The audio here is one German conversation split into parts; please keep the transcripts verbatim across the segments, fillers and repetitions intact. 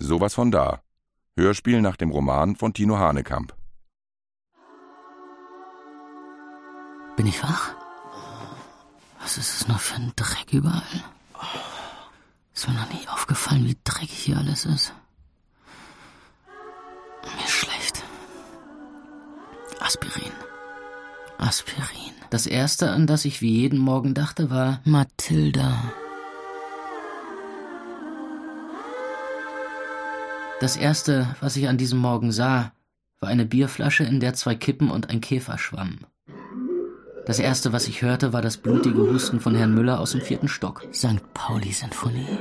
Sowas von da. Hörspiel nach dem Roman von Tino Hanekamp. Bin ich wach? Was ist es noch für ein Dreck überall? Ist mir noch nie aufgefallen, wie dreckig hier alles ist. Mir ist schlecht. Aspirin. Aspirin. Das Erste, an das ich wie jeden Morgen dachte, war Mathilda. Das Erste, was ich an diesem Morgen sah, war eine Bierflasche, in der zwei Kippen und ein Käfer schwammen. Das Erste, was ich hörte, war das blutige Husten von Herrn Müller aus dem vierten Stock. Sankt Pauli-Sinfonie.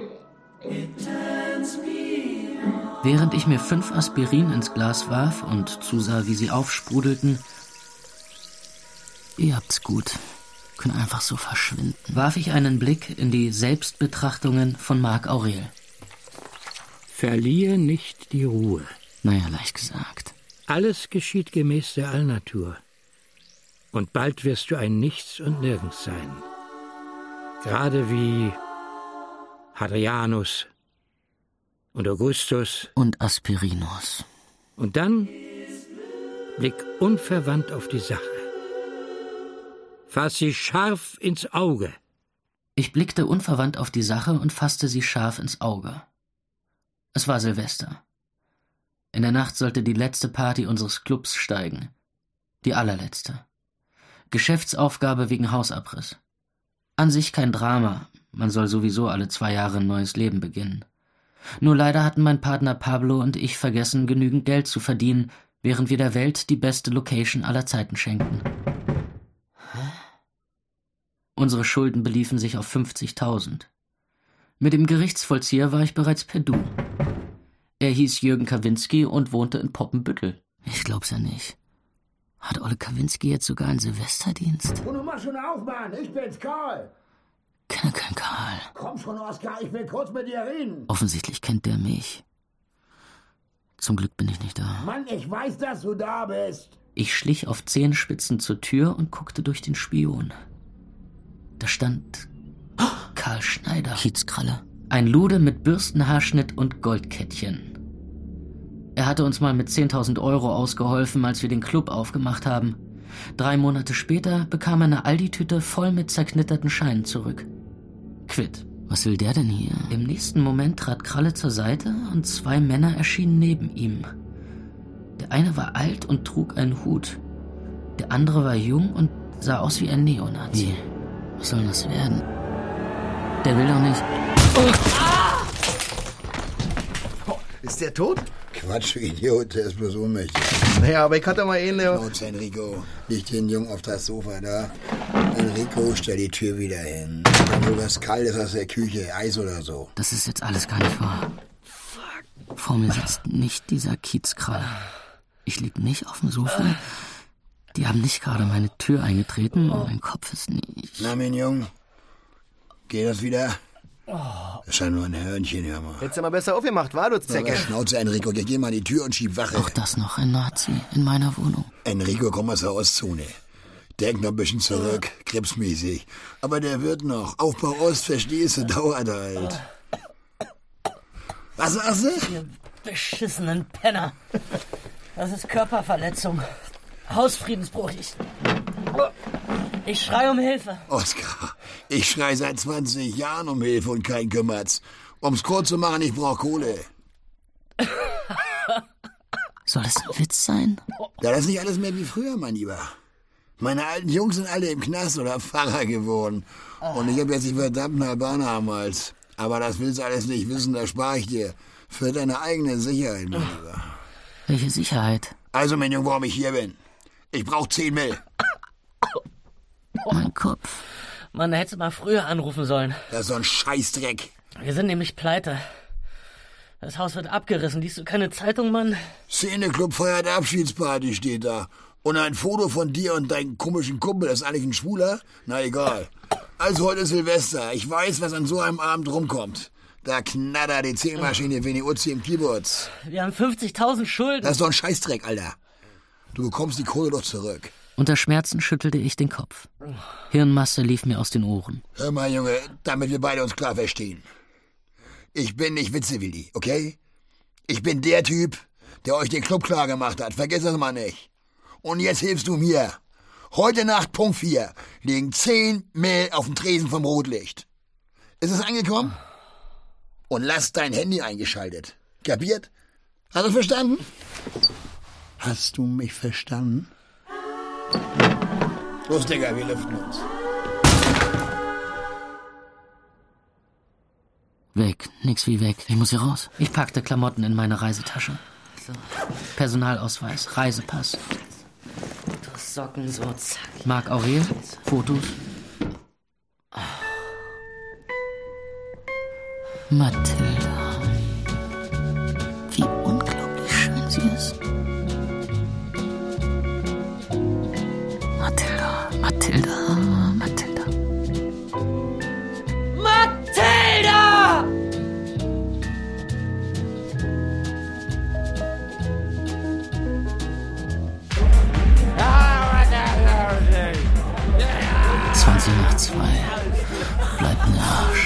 Während ich mir fünf Aspirin ins Glas warf und zusah, wie sie aufsprudelten, ihr habt's gut, können einfach so verschwinden, warf ich einen Blick in die Selbstbetrachtungen von Marc Aurel. Verliere nicht die Ruhe. Naja, leicht gesagt. Alles geschieht gemäß der Allnatur. Und bald wirst du ein Nichts und Nirgends sein. Gerade wie Hadrianus und Augustus. Und Aspirinus. Und dann blick unverwandt auf die Sache. Fass sie scharf ins Auge. Ich blickte unverwandt auf die Sache und fasste sie scharf ins Auge. Es war Silvester. In der Nacht sollte die letzte Party unseres Clubs steigen. Die allerletzte. Geschäftsaufgabe wegen Hausabriss. An sich kein Drama, man soll sowieso alle zwei Jahre ein neues Leben beginnen. Nur leider hatten mein Partner Pablo und ich vergessen, genügend Geld zu verdienen, während wir der Welt die beste Location aller Zeiten schenkten. Unsere Schulden beliefen sich auf fünfzigtausend. Mit dem Gerichtsvollzieher war ich bereits per Du. Er hieß Jürgen Kawinski und wohnte in Poppenbüttel. Ich glaub's ja nicht. Hat Olle Kawinski jetzt sogar einen Silvesterdienst? Und du machst schon auf, Mann. Ich bin's, Karl. Kenne keinen Karl. Komm schon, Oskar. Ich will kurz mit dir reden. Offensichtlich kennt der mich. Zum Glück bin ich nicht da. Mann, ich weiß, dass du da bist. Ich schlich auf Zehenspitzen zur Tür und guckte durch den Spion. Da stand Karl Schneider. Kiezkralle. Ein Lude mit Bürstenhaarschnitt und Goldkettchen. Er hatte uns mal mit zehntausend Euro ausgeholfen, als wir den Club aufgemacht haben. Drei Monate später bekam er eine Aldi-Tüte voll mit zerknitterten Scheinen zurück. Quitt. Was will der denn hier? Im nächsten Moment trat Kralle zur Seite und zwei Männer erschienen neben ihm. Der eine war alt und trug einen Hut. Der andere war jung und sah aus wie ein Neonazi. Wie? Was soll das werden? Der will doch nicht... Oh. Ah! Ist der tot? Quatsch, du Idiot, der ist bloß ohnmächtig. Naja, aber ich hatte mal einen, der... Schnauze, Enrico. Leg den Jungen auf das Sofa da. Enrico, stell die Tür wieder hin. Wenn du was kalt ist aus der Küche, Eis oder so. Das ist jetzt alles gar nicht wahr. Fuck. Vor mir sitzt nicht dieser Kiezkralle. Ich lieg nicht auf dem Sofa. Die haben nicht gerade meine Tür eingetreten und mein Kopf ist nicht... Na, mein Junge, geht das wieder? Das ist ja nur ein Hörnchen, hör mal. Hättest du mal besser aufgemacht, war du Zecke? Schnauze, Enrico, geh mal an die Tür und schieb Wache. Auch das noch ein Nazi in meiner Wohnung. Enrico, komm aus der Ostzone. Denk noch ein bisschen zurück, krebsmäßig. Aber der wird noch. Aufbau Ost, verstehst du, dauert halt. Was sagst du? Ihr beschissenen Penner. Das ist Körperverletzung. Hausfriedensbruch. Ich, ich schrei um Hilfe. Oskar, ich schrei seit zwanzig Jahren um Hilfe und kein Kümmert's. Um's kurz zu machen, ich brauch Kohle. Soll das ein Witz sein? Ja, das ist nicht alles mehr wie früher, mein Lieber. Meine alten Jungs sind alle im Knast oder Pfarrer geworden. Und ich hab jetzt die verdammten Albaner am Hals. Aber das willst du alles nicht wissen, das spare ich dir. Für deine eigene Sicherheit, mein Lieber. Welche Sicherheit? Also, mein Junge, warum ich hier bin. Ich brauch zehn Mil. Mein Kopf. Man hätte mal früher anrufen sollen. Das ist so ein Scheißdreck. Wir sind nämlich pleite. Das Haus wird abgerissen. Liest du keine Zeitung, Mann? Szeneclub feiert Abschiedsparty steht da. Und ein Foto von dir und deinem komischen Kumpel. Das ist eigentlich ein Schwuler? Na egal. Also heute ist Silvester. Ich weiß, was an so einem Abend rumkommt. Da knattert die Zählmaschine wie die Uzi im Kibbutz. Wir haben fünfzigtausend Schulden. Das ist doch ein Scheißdreck, Alter. Du bekommst die Kohle doch zurück. Unter Schmerzen schüttelte ich den Kopf. Hirnmasse lief mir aus den Ohren. Hör mal, Junge, damit wir beide uns klar verstehen. Ich bin nicht Witzewilli, okay? Ich bin der Typ, der euch den Club klar gemacht hat. Vergiss das mal nicht. Und jetzt hilfst du mir. Heute Nacht, Punkt vier, liegen zehn Mil auf dem Tresen vom Rotlicht. Ist es angekommen? Und lass dein Handy eingeschaltet. Kapiert? Hast du verstanden? Hast du mich verstanden? Los, Digga, wir lüften uns. Weg, nix wie weg. Ich muss hier raus. Ich packte Klamotten in meine Reisetasche. So. Personalausweis, Reisepass. Du Socken so, zack. Marc Aurel, Fotos. Mathilda. Wie unglaublich schön sie ist. Mathilda, Mathilda, Mathilda. Mathilda! zwanzig nach zwei. Bleibt ein Arsch.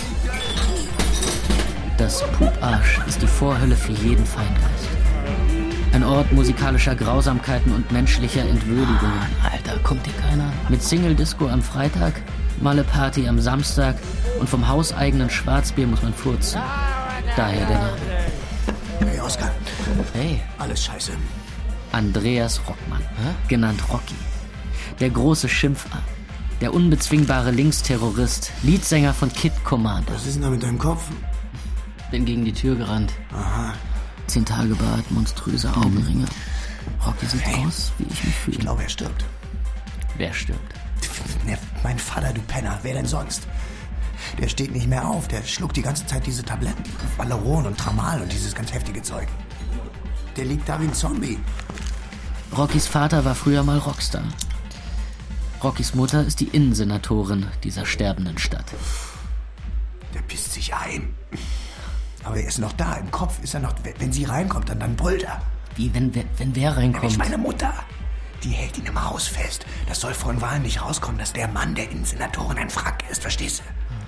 Das Puparsch ist die Vorhölle für jeden Feingeist. Ein Ort musikalischer Grausamkeiten und menschlicher Entwürdigungen. Alter, kommt dir keiner? Mit Single-Disco am Freitag, Malle-Party am Samstag und vom hauseigenen Schwarzbier muss man furzen. Daher der Name. Hey, Oskar. Hey. Alles scheiße. Andreas Rockmann, genannt Rocky. Der große Schimpfarm. Der unbezwingbare Linksterrorist, Leadsänger von Kid Commander. Was ist denn da mit deinem Kopf? Bin gegen die Tür gerannt. Aha. Zehn Tage Bart, monströse Augenringe. Rocky sieht hey. aus, wie ich mich fühle. Ich glaube, er stirbt. Wer stirbt? Ne, mein Vater, du Penner. Wer denn sonst? Der steht nicht mehr auf. Der schluckt die ganze Zeit diese Tabletten. Valeron und Tramal und dieses ganz heftige Zeug. Der liegt da wie ein Zombie. Rockys Vater war früher mal Rockstar. Rockys Mutter ist die Innensenatorin dieser sterbenden Stadt. Der pisst sich ein. Aber er ist noch da, im Kopf ist er noch... Wenn sie reinkommt, dann, dann brüllt er. Wie, wenn, wenn, wenn wer reinkommt? Ja, meine Mutter. Die hält ihn im Haus fest. Das soll von Wahlen nicht rauskommen, dass der Mann der Innensenatorin ein Frack ist, verstehst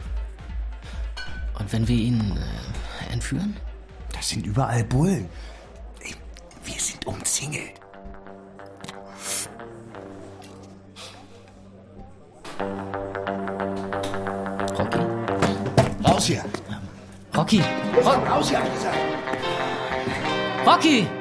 du? Und wenn wir ihn äh, entführen? Das sind überall Bullen. Ey, wir sind umzingelt. Rocky? Raus hier! Rocky! Ro- Raus hier, hab ich gesagt! Rocky!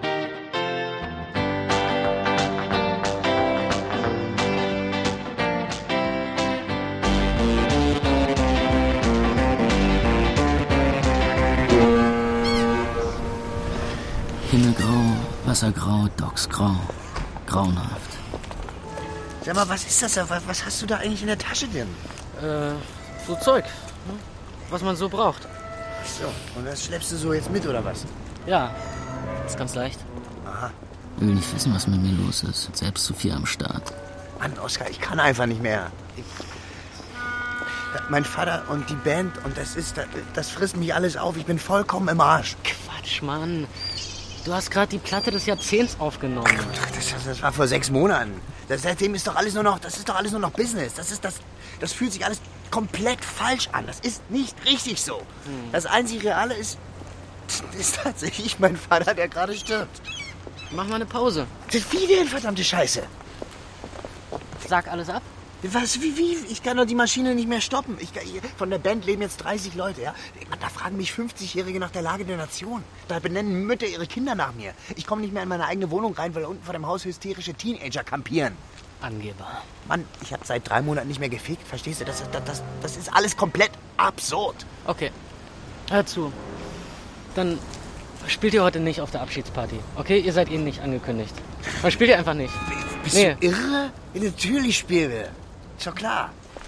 Himmelgrau, Wassergrau, Docksgrau. Grauenhaft. Sag mal, was ist das da? Was, was hast du da eigentlich in der Tasche denn? Äh, so Zeug. Was man so braucht. Ach so, und das schleppst du so jetzt mit, oder was? Ja, ist ganz leicht. Aha. Ich will nicht wissen, was mit mir los ist. Selbst zu viel am Start. Mann, Oskar, ich kann einfach nicht mehr. Ich, mein Vater und die Band und das ist, das, das frisst mich alles auf. Ich bin vollkommen im Arsch. Quatsch, Mann. Du hast gerade die Platte des Jahrzehnts aufgenommen. Das, das war vor sechs Monaten. Das, seitdem ist doch alles nur noch, das ist doch alles nur noch Business. Das ist das, das fühlt sich alles komplett falsch an. Das ist nicht richtig so. Hm. Das einzig Reale ist, ist tatsächlich mein Vater, der gerade stirbt. Mach mal eine Pause. Wie denn, verdammte Scheiße? Sag alles ab. Was, wie, wie? Ich kann doch die Maschine nicht mehr stoppen. Ich, von der Band leben jetzt dreißig Leute, ja? Da fragen mich fünfzigjährige nach der Lage der Nation. Da benennen Mütter ihre Kinder nach mir. Ich komme nicht mehr in meine eigene Wohnung rein, weil unten vor dem Haus hysterische Teenager kampieren. Angeber. Mann, ich habe seit drei Monaten nicht mehr gefickt, verstehst du? Das, das, das, das ist alles komplett absurd. Okay, hör zu. Dann spielt ihr heute nicht auf der Abschiedsparty, okay? Ihr seid eh nicht angekündigt. Dann spielt ihr einfach nicht. Bist nee. du irre? Ja, natürlich spielen wir. Ist doch klar.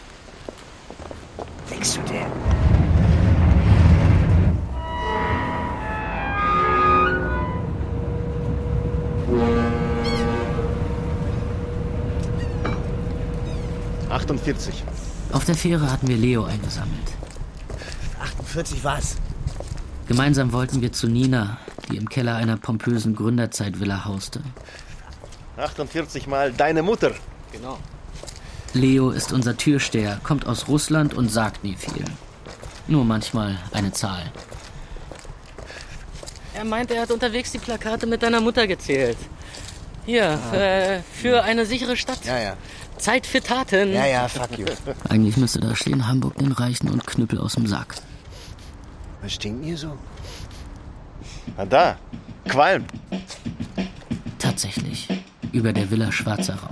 Denkst du denn? achtundvierzig. Auf der Fähre hatten wir Leo eingesammelt. achtundvierzig was? Gemeinsam wollten wir zu Nina, die im Keller einer pompösen Gründerzeitvilla hauste. achtundvierzig mal deine Mutter. Genau. Leo ist unser Türsteher, kommt aus Russland und sagt nie viel. Nur manchmal eine Zahl. Er meint, er hat unterwegs die Plakate mit deiner Mutter gezählt. Hier, ah. äh, für eine sichere Stadt. Ja, ja. Zeit für Taten. Ja, ja, fuck you. Eigentlich müsste da stehen, Hamburg den Reichen und Knüppel aus dem Sack. Was stinkt hier so? Na da, Qualm. Tatsächlich, über der Villa schwarzer Rauch.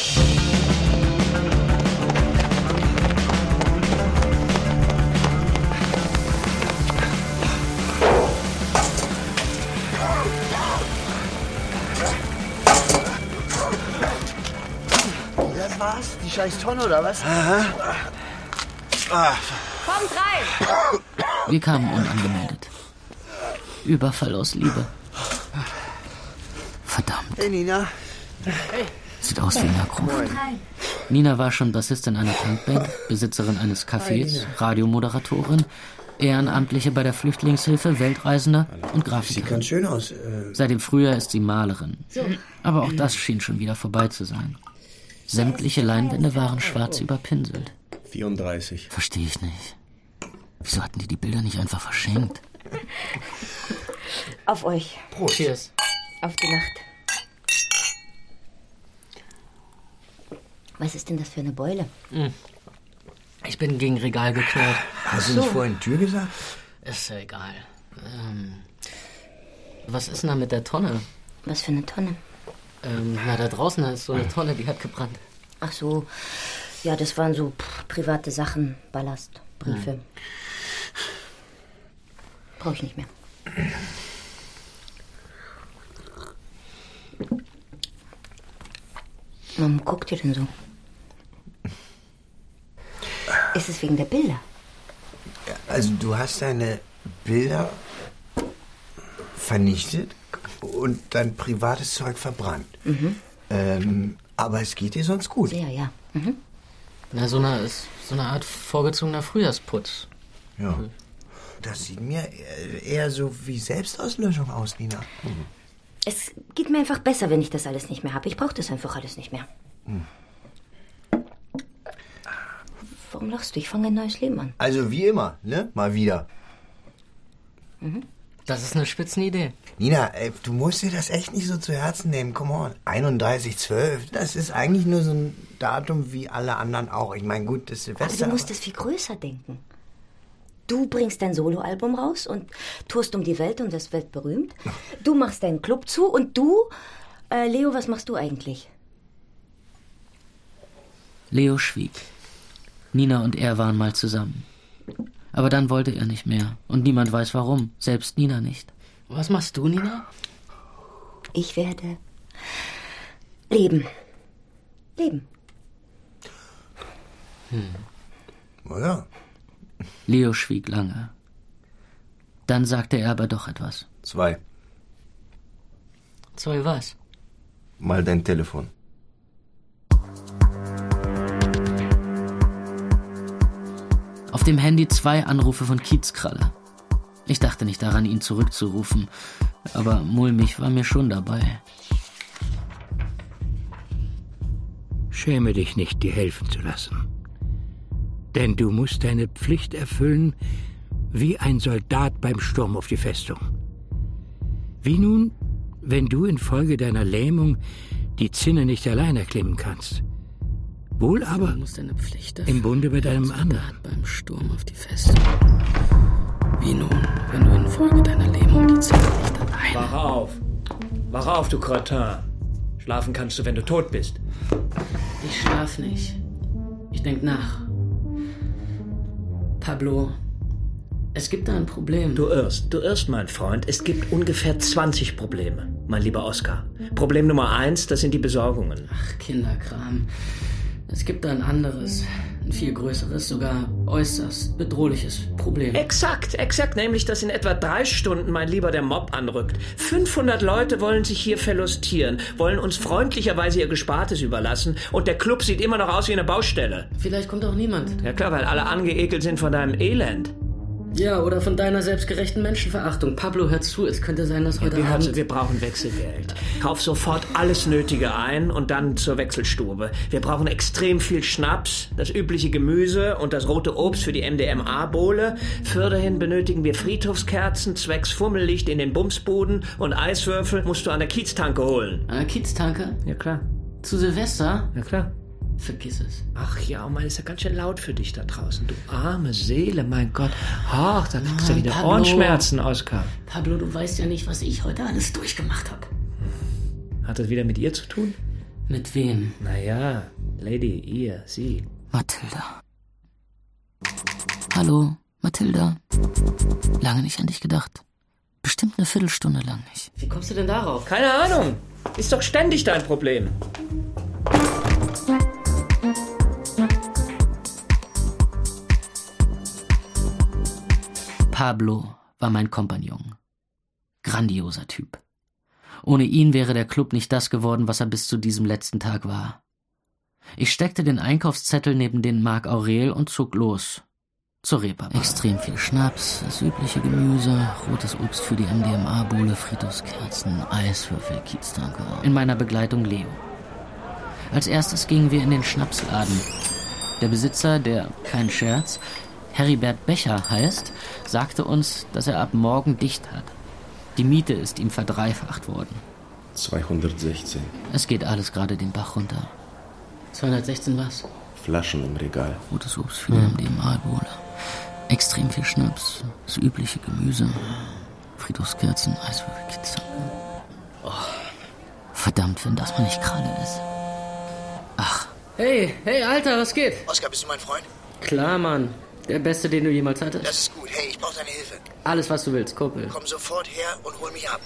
Das war's? Die scheiß Tonne, oder was? Aha. Ah. Kommt rein! Wir kamen unangemeldet. Überfall aus Liebe. Verdammt. Hey, Nina. Hey. Sieht aus wie ein Akruf. Nina war schon Bassistin einer Punkband, Besitzerin eines Cafés, Radiomoderatorin, Ehrenamtliche bei der Flüchtlingshilfe, Weltreisende und Grafikerin. Sieht ganz schön aus. Äh Seit dem Frühjahr ist sie Malerin. Aber auch das schien schon wieder vorbei zu sein. Sämtliche Leinwände waren schwarz überpinselt. vierunddreißig. Verstehe ich nicht. Wieso hatten die die Bilder nicht einfach verschenkt? Auf euch. Prost. Cheers. Auf die Nacht. Was ist denn das für eine Beule? Ich bin gegen Regal geknallt. Hast du so. nicht vorhin Tür gesagt? Ist ja egal. Ähm, was ist denn da mit der Tonne? Was für eine Tonne? Ähm, na, da draußen ist so eine Tonne, die hat gebrannt. Ach so. Ja, das waren so pff, private Sachen. Ballast, Briefe. Hm. Brauche ich nicht mehr. Warum guckt ihr denn so? Ist es wegen der Bilder? Ja, also du hast deine Bilder vernichtet und dein privates Zeug verbrannt. Mhm. Ähm, aber es geht dir sonst gut. Ja, ja. Mhm. Na, so eine, ist so eine Art vorgezogener Frühjahrsputz. Ja. Mhm. Das sieht mir eher so wie Selbstauslöschung aus, Nina. Mhm. Es geht mir einfach besser, wenn ich das alles nicht mehr habe. Ich brauche das einfach alles nicht mehr. Mhm. Warum lachst du? Ich fange ein neues Leben an. Also wie immer, ne? Mal wieder. Mhm. Das ist eine Spitzenidee. Nina, ey, du musst dir das echt nicht so zu Herzen nehmen. Come on. einunddreißig zwölf, das ist eigentlich nur so ein Datum wie alle anderen auch. Ich meine, gut, das Silvester... Aber du musst es viel größer denken. Du bringst dein Soloalbum raus und tourst um die Welt und wirst weltberühmt. Du machst deinen Club zu und du... Äh, Leo, was machst du eigentlich? Leo schwieg. Nina und er waren mal zusammen. Aber dann wollte er nicht mehr. Und niemand weiß warum. Selbst Nina nicht. Was machst du, Nina? Ich werde leben. Leben. Hm. Ja. Leo schwieg lange. Dann sagte er aber doch etwas. Zwei. Zwei was? Mal dein Telefon. Auf dem Handy zwei Anrufe von Kiezkralle. Ich dachte nicht daran, ihn zurückzurufen, aber mulmig war mir schon dabei. Schäme dich nicht, dir helfen zu lassen. Denn du musst deine Pflicht erfüllen, wie ein Soldat beim Sturm auf die Festung. Wie nun, wenn du infolge deiner Lähmung die Zinne nicht allein erklimmen kannst. Wohl aber im Bunde mit einem anderen. Beim Sturm auf die Festung. Wie nun, wenn du infolge deiner Lähmung die Zinne nicht allein... Wach auf! Wach auf, du Kretin! Schlafen kannst du, wenn du tot bist. Ich schlaf nicht. Ich denk nach. Pablo, es gibt da ein Problem. Du irrst, du irrst, mein Freund. Es gibt ungefähr zwanzig Probleme, mein lieber Oskar. Problem Nummer eins, das sind die Besorgungen. Ach, Kinderkram. Es gibt da ein anderes, ein viel größeres, sogar äußerst bedrohliches Problem. Exakt, exakt. Nämlich, dass in etwa drei Stunden, mein Lieber, der Mob anrückt. fünfhundert Leute wollen sich hier verlustieren, wollen uns freundlicherweise ihr Gespartes überlassen und der Club sieht immer noch aus wie eine Baustelle. Vielleicht kommt auch niemand. Ja klar, weil alle angeekelt sind von deinem Elend. Ja, oder von deiner selbstgerechten Menschenverachtung. Pablo, hör zu, es könnte sein, dass heute wir, Abend... wir brauchen Wechselgeld. Kauf sofort alles Nötige ein und dann zur Wechselstube. Wir brauchen extrem viel Schnaps, das übliche Gemüse und das rote Obst für die M D M A-Bowle. Fürderhin benötigen wir Friedhofskerzen, zwecks Fummellicht in den Bumsbuden und Eiswürfel musst du an der Kieztanke holen. An der Kieztanke? Ja, klar. Zu Silvester? Ja, klar. Vergiss es. Ach ja, Mann, ist ja ganz schön laut für dich da draußen. Du arme Seele, mein Gott. Ach, da kriegst du wieder Pablo. Ohrenschmerzen, Oskar. Pablo, du weißt ja nicht, was ich heute alles durchgemacht habe. Hat das wieder mit ihr zu tun? Mit wem? Naja, Lady, ihr, sie. Mathilda. Hallo, Mathilda. Lange nicht an dich gedacht. Bestimmt eine Viertelstunde lang nicht. Wie kommst du denn darauf? Keine Ahnung. Ist doch ständig dein Problem. Pablo war mein Kompagnon. Grandioser Typ. Ohne ihn wäre der Club nicht das geworden, was er bis zu diesem letzten Tag war. Ich steckte den Einkaufszettel neben den Marc Aurel und zog los. Zur Reeperbahn. Extrem viel Schnaps, das übliche Gemüse, rotes Obst für die M D M A-Bowle, Friedhofskerzen, Eiswürfel, Kieztanke. In meiner Begleitung Leo. Als erstes gingen wir in den Schnapsladen. Der Besitzer, der, kein Scherz, Heribert Becher heißt, sagte uns, dass er ab morgen dicht hat. Die Miete ist ihm verdreifacht worden. zweihundertsechzehn. Es geht alles gerade den Bach runter. zweihundertsechzehn was? Flaschen im Regal. Rotes Obst für die M D M A-Bowle. Extrem viel Schnaps, das übliche Gemüse, Friedhofskerzen, Eiswürfel, Kieztanke. Oh. Verdammt, wenn das mal nicht Kralle ist. Ach. Hey, hey, Alter, was geht? Oskar, bist du mein Freund? Klar, Mann. Der Beste, den du jemals hattest. Das ist gut. Hey, ich brauche deine Hilfe. Alles, was du willst, Kumpel. Komm sofort her und hol mich ab.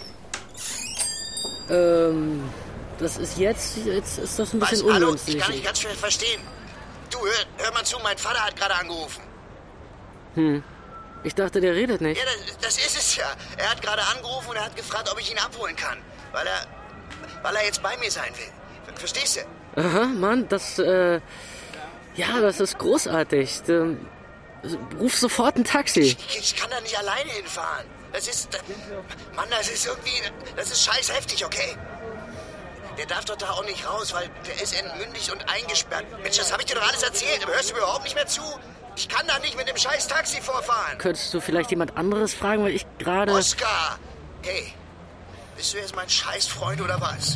Ähm, das ist jetzt, jetzt ist das ein bisschen Was? Hallo, ungünstig. ich kann dich ganz schwer verstehen. Du, hör, hör mal zu, mein Vater hat gerade angerufen. Hm, ich dachte, der redet nicht. Ja, das, das ist es ja. Er hat gerade angerufen und er hat gefragt, ob ich ihn abholen kann. Weil er, weil er jetzt bei mir sein will. Verstehst du? Aha, Mann, das, äh, ja, das ist großartig. Du, ruf sofort ein Taxi. Ich, ich kann da nicht alleine hinfahren. Das ist, Mann, das ist irgendwie, das ist scheiß heftig, okay? Der darf doch da auch nicht raus, weil der ist entmündigt und eingesperrt. Mensch, das habe ich dir doch alles erzählt, aber hörst du mir überhaupt nicht mehr zu? Ich kann da nicht mit dem scheiß Taxi vorfahren. Könntest du vielleicht jemand anderes fragen, weil ich gerade... Oskar! Hey, bist du jetzt mein Scheißfreund oder was?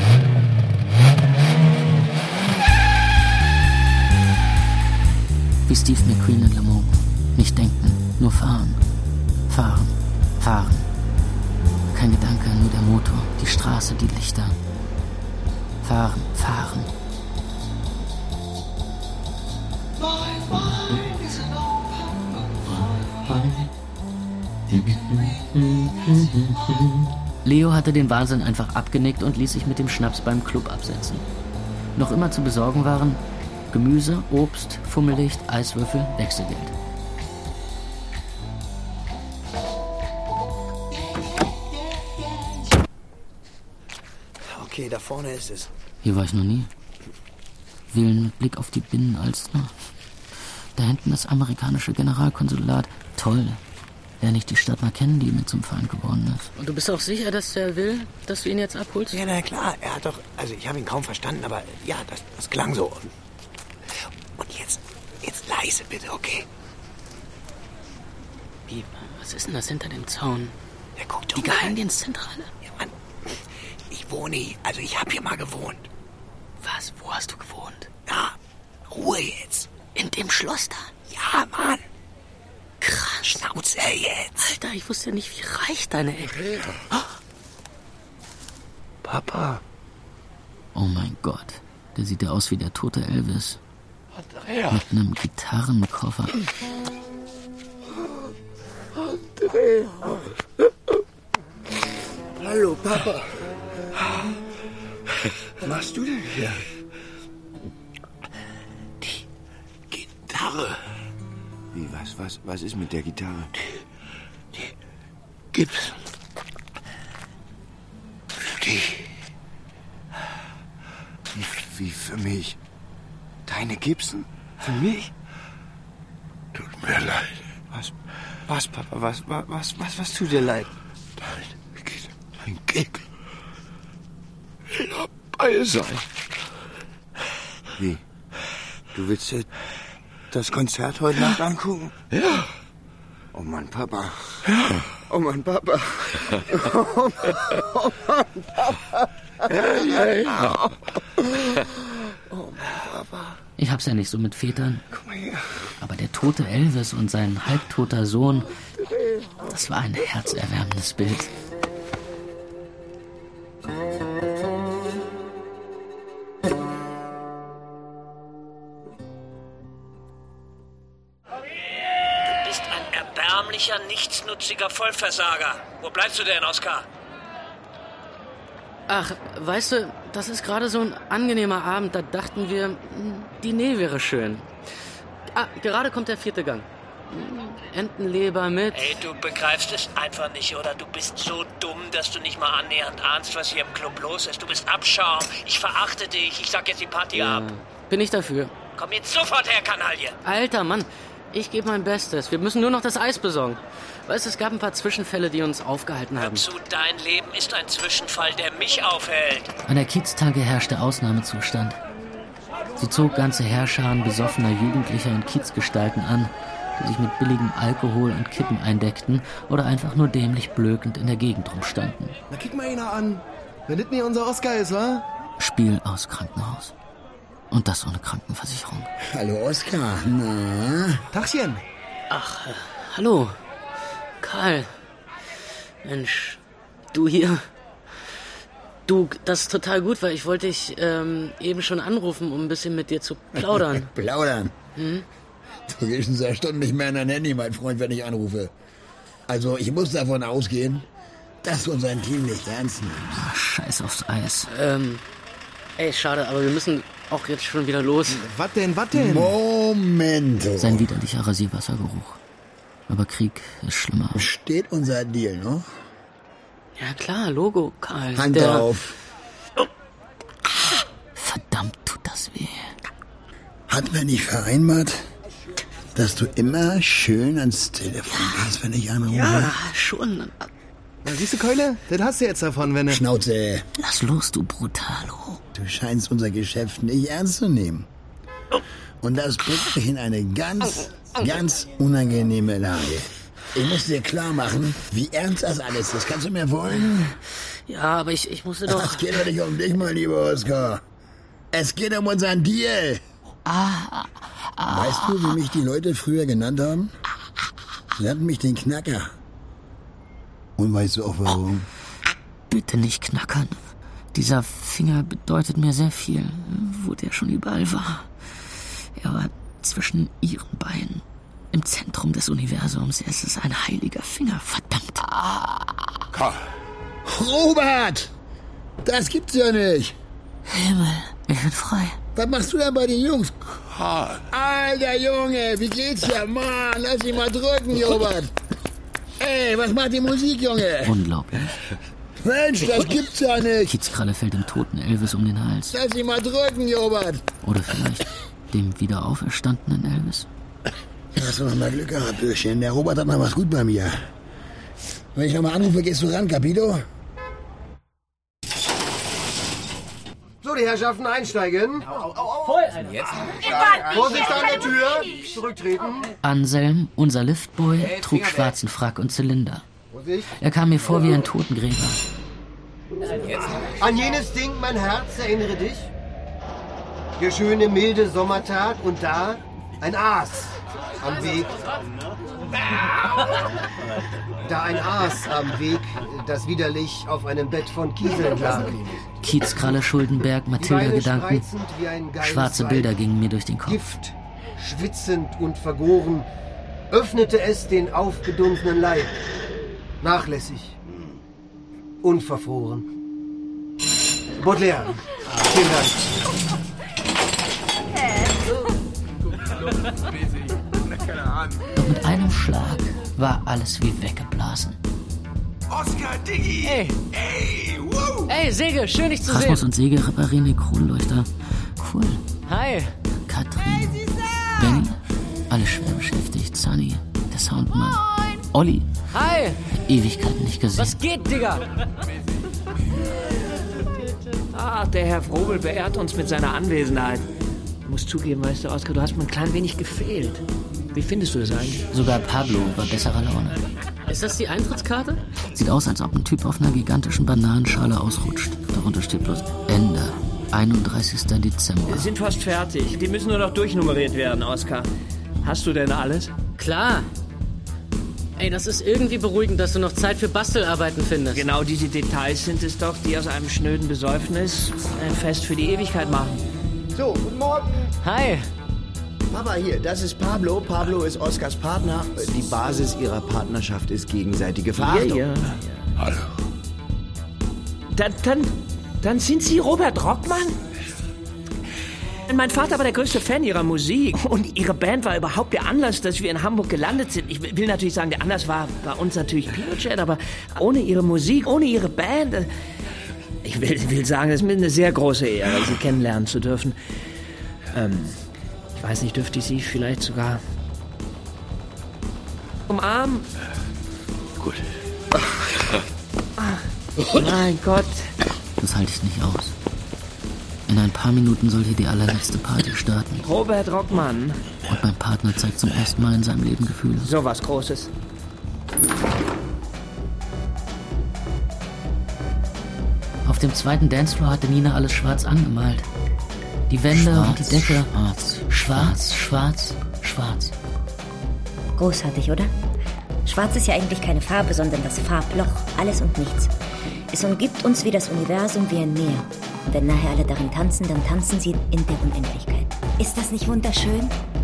Wie Steve McQueen in Le Mans. Nicht denken, nur fahren. Fahren, fahren. Kein Gedanke, nur der Motor, die Straße, die Lichter. Fahren, fahren. Leo hatte den Wahnsinn einfach abgenickt und ließ sich mit dem Schnaps beim Club absetzen. Noch immer zu besorgen waren Gemüse, Obst, Fummellicht, Eiswürfel, Wechselgeld. Okay, da vorne ist es. Hier war ich noch nie. Villen mit Blick auf die Binnenalster. Da hinten das amerikanische Generalkonsulat. Toll. Lerne ich die Stadt mal kennen, die mir zum Feind geworden ist. Und du bist auch sicher, dass der will, dass du ihn jetzt abholst? Ja, na klar. Er hat doch... Also, ich habe ihn kaum verstanden, aber ja, das, das klang so. Und jetzt... Jetzt leise, bitte, okay? Wie? Was ist denn das hinter dem Zaun? Ja, guck doch Die Geheimdienstzentrale? Ja, Mann. Ich wohne hier. Also, ich habe hier mal gewohnt. Was? Wo hast du gewohnt? Na, Ruhe jetzt. In dem Schloss da? Ja, Mann. Krass. Schnauze jetzt. Alter, ich wusste ja nicht, wie reich deine Eltern sind. Oh. Papa. Oh mein Gott. Der sieht ja aus wie der tote Elvis. Andrea. Mit einem Gitarrenkoffer. Andrea. Hallo, Papa. Was machst du denn hier? Die Gitarre. Wie, was, was, was ist mit der Gitarre? Die, die Gibson. Für dich. Wie, wie für mich? Deine Gibson? Für mich? Tut mir leid. Was, Was, Papa? Was, was, was, was, was tut dir leid? Ein Gig. Ich hab bei sein. Wie? Du willst dir das Konzert heute Nacht angucken? Ja. Oh Mann, Papa. Ja. Oh Mann, Papa. Oh Mann, oh Mann, Papa. Ja, ja, ja. Oh Mann, Papa. Ich hab's ja nicht so mit Vätern. Aber der tote Elvis und sein halbtoter Sohn, das war ein herzerwärmendes Bild. Nichtsnutziger Vollversager. Wo bleibst du denn, Oskar? Ach, weißt du, das ist gerade so ein angenehmer Abend. Da dachten wir, Diner wäre schön. Ah, gerade kommt der vierte Gang. Entenleber mit... Ey, du begreifst es einfach nicht, oder? Du bist so dumm, dass du nicht mal annähernd ahnst, was hier im Club los ist. Du bist Abschaum. Ich verachte dich. Ich sag jetzt die Party ja, ab. Bin ich dafür. Komm jetzt sofort her, Kanaille. Alter Mann, ich gebe mein Bestes. Wir müssen nur noch das Eis besorgen. Weißt du, es gab ein paar Zwischenfälle, die uns aufgehalten haben. Hör zu, dein Leben ist ein Zwischenfall, der mich aufhält. An der Kieztanke herrschte Ausnahmezustand. Sie zog ganze Heerscharen besoffener Jugendlicher und Kiezgestalten an, die sich mit billigem Alkohol und Kippen eindeckten oder einfach nur dämlich blökend in der Gegend rumstanden. Na, kick mal einer an. Wenn das nicht unser Oskar ist, wa? Spiel aus Krankenhaus. Und das ohne Krankenversicherung. Hallo Oskar, na? Tachchen. Ach, äh, hallo. Karl. Mensch, du hier. Du, das ist total gut, weil ich wollte dich ähm, eben schon anrufen, um ein bisschen mit dir zu plaudern. Plaudern? Hm? Du gehst schon seit Stunden nicht mehr an dein Handy, mein Freund, wenn ich anrufe. Also, ich muss davon ausgehen, dass du unser Team nicht ernst nimmst. Ach, scheiß aufs Eis. Ähm, ey, schade, aber wir müssen auch jetzt schon wieder los. Was denn, was denn? Moment. Sein widerlicher Rasierwassergeruch. Aber Krieg ist schlimmer. Steht unser Deal noch? Ja klar, Logo, Karl. Hand der... auf. Oh. Verdammt, tut das weh. Hatten wir nicht vereinbart, dass du immer schön ans Telefon gehst, wenn ich anrufe? Ja, schon. Na, siehst du, Keule? Das hast du jetzt davon, wenn du... Schnauze. Lass los, du Brutalo. Du scheinst unser Geschäft nicht ernst zu nehmen. Und das bringt dich in eine ganz, ganz unangenehme Lage. Ich muss dir klar machen, wie ernst das alles ist. Kannst du mir folgen? Ja, aber ich, ich musste doch... Es geht doch nicht um dich, mein lieber Oskar. Es geht um unseren Deal. Ah, ah, weißt du, wie mich die Leute früher genannt haben? Sie nannten mich den Knacker. Und weißt du auch warum? Bitte nicht knackern. Dieser Finger bedeutet mir sehr viel, wo der schon überall war. Er war zwischen ihren Beinen, im Zentrum des Universums. Es ist ein heiliger Finger, verdammt. Karl. Robert! Das gibt's ja nicht. Himmel, ich bin frei. Was machst du denn bei den Jungs? Karl. Alter Junge, wie geht's dir? Mann, lass ihn mal drücken, Robert. Ey, was macht die Musik, Junge? Unglaublich. Mensch, das gibt's ja nicht. Kiezkralle fällt dem toten Elvis um den Hals. Lass ihn mal drücken, Robert. Oder vielleicht dem wieder auferstandenen Elvis. Ja, hast du noch mal Glück gehabt, Bürschchen. Der Robert hat noch was gut bei mir. Wenn ich noch mal anrufe, gehst du ran, Capito? So, die Herrschaften einsteigen. Voll, Alter. Jetzt. Vorsicht an der Tür. Zurücktreten. Anselm, unser Liftboy, trug schwarzen Frack und Zylinder. Er kam mir vor wie ein Totengräber. An jenes Ding, mein Herz, erinnere dich. Der schöne, milde Sommertag und da ein Aas am Weg. Da ein Aas am Weg, das widerlich auf einem Bett von Kieseln lag. Kiezkralle, Schuldenberg, Mathilda-Gedanken. Schwarze Bilder gingen mir durch den Kopf. Gift, schwitzend und vergoren, öffnete es den aufgedunsenen Leib. Nachlässig, unverfroren. Baudelaire, vielen Dank. Doch mit einem Schlag war alles wie weggeblasen. Oskar, Diggi! Ey! Ey, wow! Ey, Säge, schön dich zu sehen. Rasmus und Säge reparieren die Kronleuchter. Cool. Hi. Katrin. Benny. Alle schwer beschäftigt. Sunny. Der Soundmann. Olli. Hi! Ewigkeiten nicht gesehen. Was geht, Digga? Ach, der Herr Frobel beehrt uns mit seiner Anwesenheit. Ich muss zugeben, weißt du, Oskar, du hast mir ein klein wenig gefehlt. Wie findest du das eigentlich? Sogar Pablo war besserer Laune. Ist das die Eintrittskarte? Sieht aus, als ob ein Typ auf einer gigantischen Bananenschale ausrutscht. Darunter steht bloß Ende. einunddreißigster Dezember. Wir sind fast fertig. Die müssen nur noch durchnummeriert werden, Oskar. Hast du denn alles? Klar. Ey, das ist irgendwie beruhigend, dass du noch Zeit für Bastelarbeiten findest. Genau diese Details sind es doch, die aus einem schnöden Besäufnis ein Fest für die Ewigkeit machen. So, guten Morgen. Hi. Papa, hier, das ist Pablo. Pablo ist Oskars Partner. Die Basis ihrer Partnerschaft ist gegenseitige Verachtung. Ja, ja. Hallo. Dann, dann, dann sind Sie Robert Rockmann? Mein Vater war der größte Fan Ihrer Musik. Und Ihre Band war überhaupt der Anlass, dass wir in Hamburg gelandet sind. Ich will natürlich sagen, der Anlass war bei uns natürlich Pinochet, aber ohne Ihre Musik, ohne Ihre Band... Ich will, will sagen, es ist mir eine sehr große Ehre, Sie kennenlernen zu dürfen. Ähm... Ich weiß nicht, dürfte ich Sie vielleicht sogar umarmen? Gut. Ach, mein Gott. Das halte ich nicht aus. In ein paar Minuten soll hier die allerletzte Party starten. Robert Rockmann. Und mein Partner zeigt zum ersten Mal in seinem Leben Gefühle. So was Großes. Auf dem zweiten Dancefloor hatte Nina alles schwarz angemalt. Die Wände schwarz, und die Decke. Schwarz, schwarz, schwarz, schwarz. Großartig, oder? Schwarz ist ja eigentlich keine Farbe, sondern das Farbloch. Alles und nichts. Es umgibt uns wie das Universum, wie ein Meer. Und wenn nachher alle darin tanzen, dann tanzen sie in der Unendlichkeit. Ist das nicht wunderschön?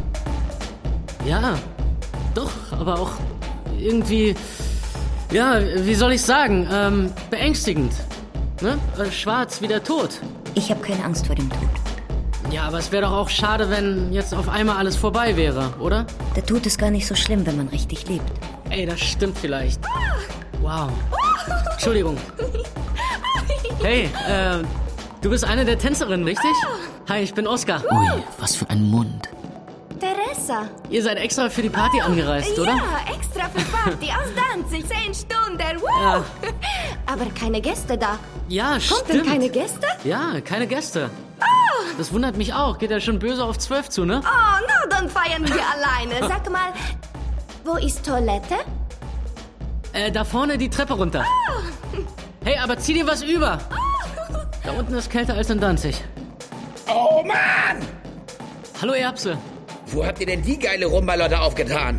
Ja, doch, aber auch irgendwie, ja, wie soll ich sagen, ähm, beängstigend. Ne? Schwarz wie der Tod. Ich habe keine Angst vor dem Tod. Ja, aber es wäre doch auch schade, wenn jetzt auf einmal alles vorbei wäre, oder? Der Tod ist gar nicht so schlimm, wenn man richtig lebt. Ey, das stimmt vielleicht. Wow. Entschuldigung. Hey, äh, du bist eine der Tänzerinnen, richtig? Hi, ich bin Oskar. Ui, was für ein Mund. Teresa. Ihr seid extra für die Party angereist, oder? Ja, extra für Party aus Danzig, zehn Stunden. Wow. Ja. Aber keine Gäste da. Ja, Kommt stimmt. denn keine Gäste? Ja, keine Gäste. Oh. Das wundert mich auch. Geht ja schon böse auf zwölf zu, ne? Oh, na, dann feiern wir alleine. Sag mal, wo ist Toilette? Äh, da vorne die Treppe runter. Oh. Hey, aber zieh dir was über. Oh. Da unten ist kälter als in Danzig. Oh, Mann! Hallo, Erbse. Wo habt ihr denn die geile Rumbalotte aufgetan?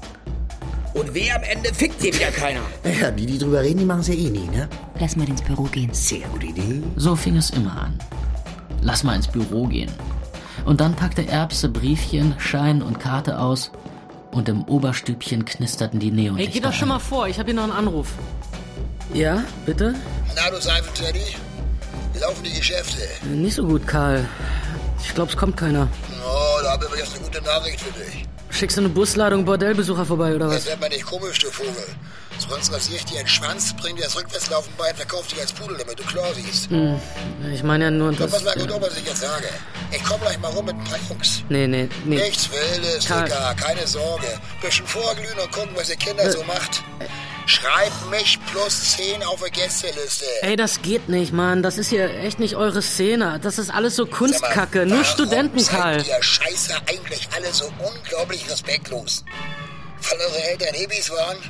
Und wer am Ende fickt hier wieder keiner? Ja, die, die drüber reden, die machen es ja eh nie, ne? Lass mal ins Büro gehen. Sehr gute Idee. So fing es immer an. Lass mal ins Büro gehen. Und dann packte Erbse Briefchen, Schein und Karte aus und im Oberstübchen knisterten die Neonlichter. Hey, geh doch schon mal vor, ich hab hier noch einen Anruf. Ja, bitte? Na, du Seifenteddy? Wie laufen die Geschäfte? Nicht so gut, Karl. Ich glaub, es kommt keiner. Oh, da haben wir jetzt eine gute Nachricht für dich. Schickst du eine Busladung Bordellbesucher vorbei, oder was? Das wäre mal nicht komisch, du Vogel. Sonst rasiere ich dir einen Schwanz, bring dir das Rückwärtslaufen bei und verkauf dich als Pudel, damit du klar siehst. Hm, ich meine ja nur... Komm, das, pass mal gut ja. auf, was ich jetzt sage. Ich komm gleich mal rum mit ein paar Jungs. Nee, nee, nee. Nichts Wildes, Karl. Digga, keine Sorge. Bisschen vorglühen und gucken, was ihr Kinder äh, so macht. Schreib mich plus zehn auf die Gästeliste. Ey, das geht nicht, Mann. Das ist hier echt nicht eure Szene. Das ist alles so Kunstkacke. Nur Studenten, Karl. Seid ihr Scheiße eigentlich alle so unglaublich respektlos? Weil eure Eltern Hippies waren?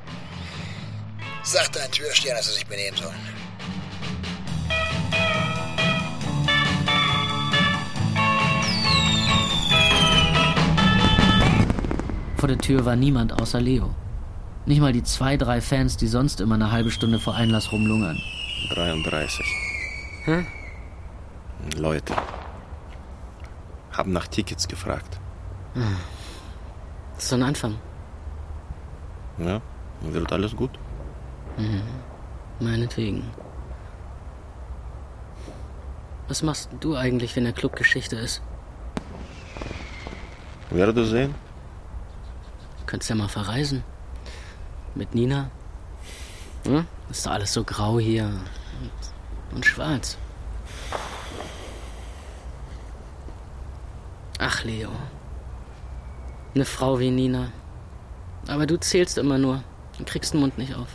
Sagt deinen Türstern, dass sie sich benehmen sollen. Vor der Tür war niemand außer Leo. Nicht mal die zwei, drei Fans, die sonst immer eine halbe Stunde vor Einlass rumlungern. dreiunddreißig. Hä? Leute. Haben nach Tickets gefragt. Hm. Das ist so ein Anfang. Ja, wird alles gut. Mhm. Meinetwegen. Was machst du eigentlich, wenn der Club Geschichte ist? Werde sehen. Könntest ja mal verreisen. Mit Nina. Hm? Ist doch alles so grau hier. Und, und schwarz. Ach, Leo. Eine Frau wie Nina. Aber du zählst immer nur. Du kriegst den Mund nicht auf.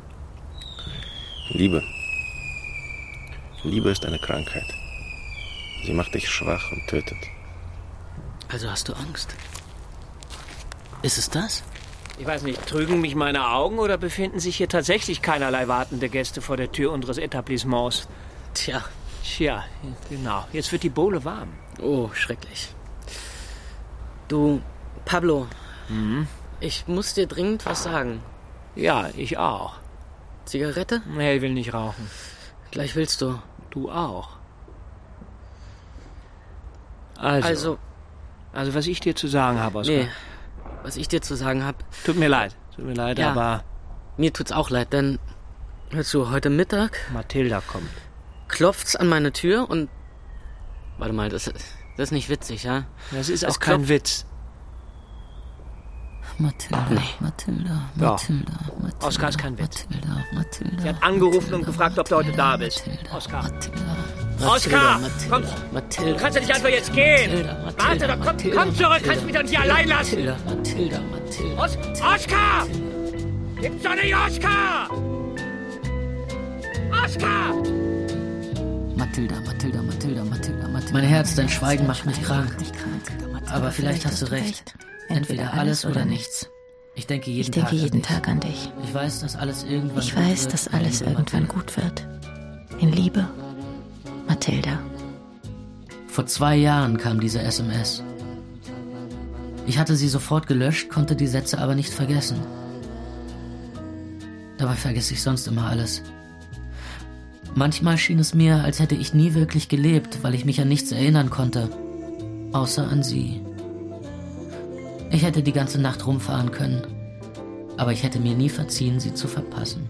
Liebe. Liebe ist eine Krankheit. Sie macht dich schwach und tötet. Also hast du Angst? Ist es das? Ich weiß nicht, trügen mich meine Augen oder befinden sich hier tatsächlich keinerlei wartende Gäste vor der Tür unseres Etablissements? Tja. Tja, genau. Jetzt wird die Bowle warm. Oh, schrecklich. Du, Pablo, Mhm. ich muss dir dringend was sagen. Ja, ich auch. Zigarette? Nee, ich will nicht rauchen. Gleich willst du. Du auch. Also, Also, also was ich dir zu sagen habe, Oskar. nee, was ich dir zu sagen habe. Tut mir leid, tut mir leid, Ja, aber... Mir tut's auch leid, denn, hörst du, heute Mittag... Mathilda kommt. Klopft's an meine Tür und... Warte mal, das, das ist nicht witzig, ja? Das ist Es auch kein klopft- Witz. Mathilda, Nee. Mathilda, Doch. Mathilda, Mathilda. Oskar ist kein Witz. Mathilda, Mathilda. Sie hat angerufen und gefragt, ob du heute da bist. Oskar. Oskar, komm. Mathilda. Du kannst ja nicht einfach jetzt gehen. Mathilda, Mathilda, Warte doch, komm, Mathilda, komm zurück, Mathilda, kannst mich doch nicht Mathilda, allein lassen. Mathilda, Mathilda, Mathilda. Os Oskar! Gibt's doch nicht, Oskar! Oskar! Mathilda, Mathilda, Mathilda, Mathilda, Mathilda. Mein Herz, dein Schweigen macht mich krank. Mathilda, Aber vielleicht hast du recht. Entweder alles oder nichts. Ich denke jeden Ich denke Tag an jeden dich. Tag an dich. Ich weiß, dass alles irgendwann Ich gut weiß, wird. dass alles Liebe irgendwann Mathilda. gut wird. In Liebe, Mathilda. Vor zwei Jahren kam diese S M S. Ich hatte sie sofort gelöscht, konnte die Sätze aber nicht vergessen. Dabei vergesse ich sonst immer alles. Manchmal schien es mir, als hätte ich nie wirklich gelebt, weil ich mich an nichts erinnern konnte. Außer an sie. Ich hätte die ganze Nacht rumfahren können. Aber ich hätte mir nie verziehen, sie zu verpassen.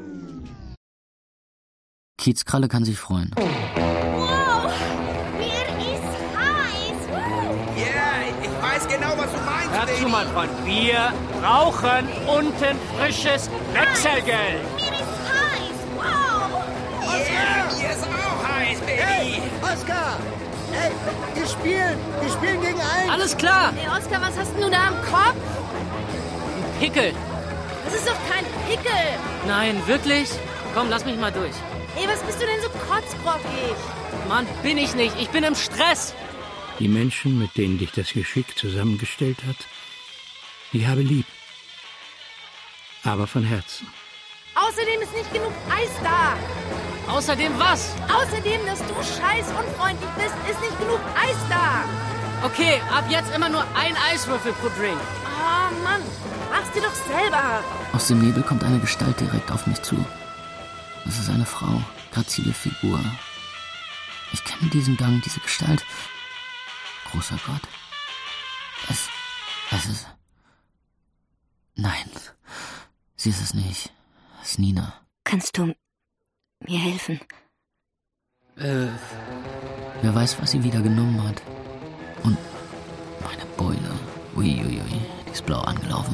Kiezkralle kann sich freuen. Wow, mir ist heiß. Ja, ich weiß genau, was du meinst, Hör zu, Baby. mein Freund. Wir brauchen unten frisches Wechselgeld. Mir ist heiß. Wow. Ja, mir ist auch heiß, Baby. Oskar! Ey, wir spielen! Wir spielen gegen einen! Alles klar! Ey, Oskar, was hast denn du da am Kopf? Pickel! Das ist doch kein Pickel. Nein, wirklich? Komm, lass mich mal durch. Ey, was bist du denn so kotzbrockig? Mann, bin ich nicht. Ich bin im Stress. Die Menschen, mit denen dich das Geschick zusammengestellt hat, die habe lieb. Aber von Herzen. Außerdem ist nicht genug Eis da. Außerdem was? Außerdem, dass du scheiß unfreundlich bist, ist nicht genug Eis da. Okay, ab jetzt immer nur ein Eiswürfel pro Drink. Oh Mann, mach's dir doch selber. Aus dem Nebel kommt eine Gestalt direkt auf mich zu. Es ist eine Frau, grazile Figur. Ich kenne diesen Gang, diese Gestalt. Großer Gott. Es, es ist... Nein, sie ist es nicht. Es ist Nina. Kannst du mir helfen? Äh, Wer weiß, was sie wieder genommen hat. Und meine Beule. Uiuiui, die ist blau angelaufen.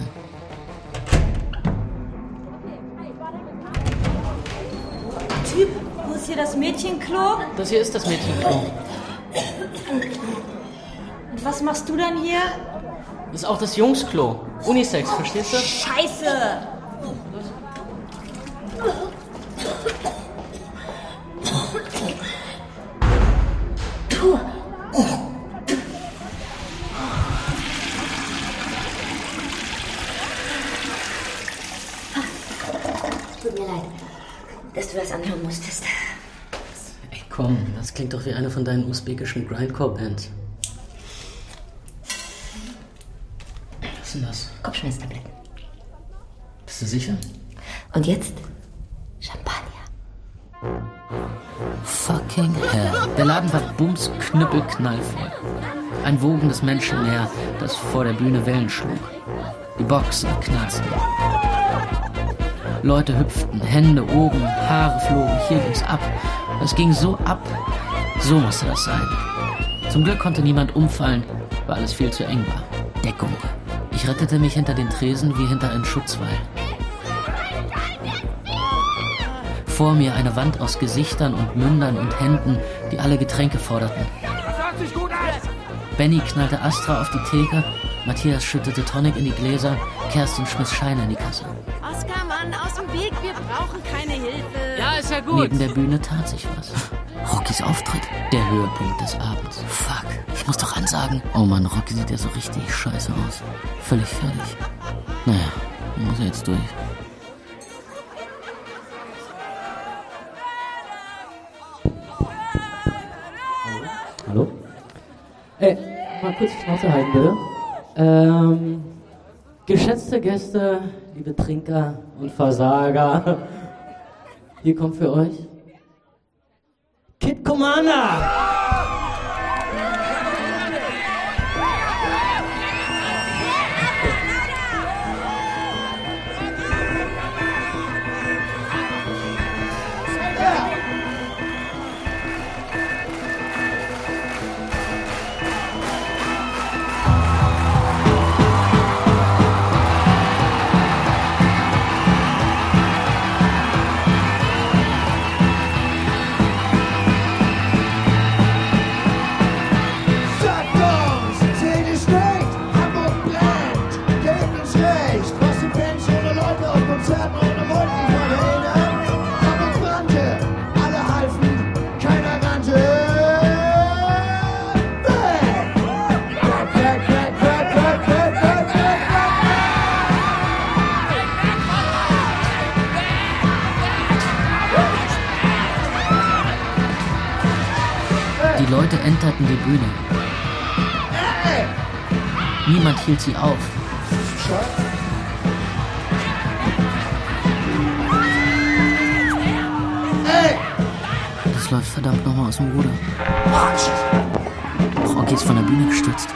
Typ, wo ist hier das Mädchenklo? das hier ist das Mädchenklo. Und was machst du denn hier? Das ist auch das Jungsklo. Unisex, verstehst du? Scheiße! Tut mir leid, dass du das anhören musstest. Ey, komm, das klingt doch wie eine von deinen usbekischen Grindcore-Bands. Was ist denn das? Kopfschmerztabletten. Bist du sicher? Und jetzt Champagner. Fucking hell. Der Laden war bumsknüppelknallvoll. Ein wogendes Menschenmeer, das vor der Bühne Wellen schlug. Die Boxen knarrten. Leute hüpften, Hände, Ohren, Haare flogen, hier ging's ab. Es ging so ab, so musste das sein. Zum Glück konnte niemand umfallen, weil alles viel zu eng war. Deckung. Ich rettete mich hinter den Tresen wie hinter einen Schutzwall. Vor mir eine Wand aus Gesichtern und Mündern und Händen, die alle Getränke forderten. Das hört sich gut an. Benny knallte Astra auf die Theke, Matthias schüttete Tonic in die Gläser, Kerstin schmiss Scheine in die Kasse. Oskar, Mann, aus dem Weg, wir brauchen keine Hilfe. Ja, ist ja gut. Neben der Bühne tat sich was. Rockys Auftritt, der Höhepunkt des Abends. Fuck, ich muss doch ansagen. Oh Mann, Rocky sieht ja so richtig scheiße aus. Völlig fertig. Naja, muss er jetzt durch. Hallo? Ey, mal kurz die Schnauze halten, bitte. Ähm, geschätzte Gäste, liebe Trinker und Versager, hier kommt für euch Kid Commander! Die Leute enterten die Bühne. Niemand hielt sie auf. Das läuft verdammt nochmal aus dem Ruder. Rocky ist von der Bühne gestürzt.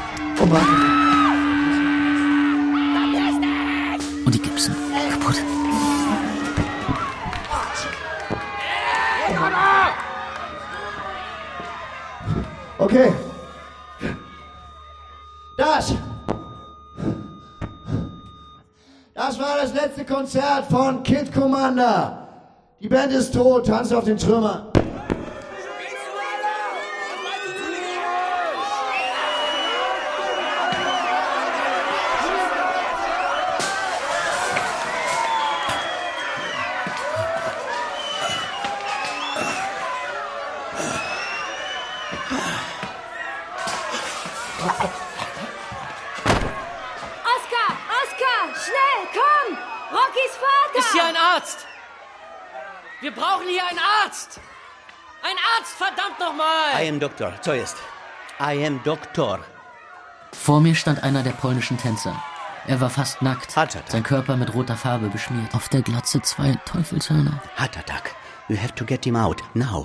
Und die Gibson kaputt. Okay. Das. Das war das letzte Konzert von Kid Commander. Die Band ist tot, tanzt auf den Trümmern. Ist hier ein Arzt? Wir brauchen hier einen Arzt! Ein Arzt, verdammt nochmal! I am Doktor, zuerst. I am Doktor. Vor mir stand einer der polnischen Tänzer. Er war fast nackt, sein Körper mit roter Farbe beschmiert. Auf der Glatze zwei Teufelshörner. Heart attack. You have to get him out, now.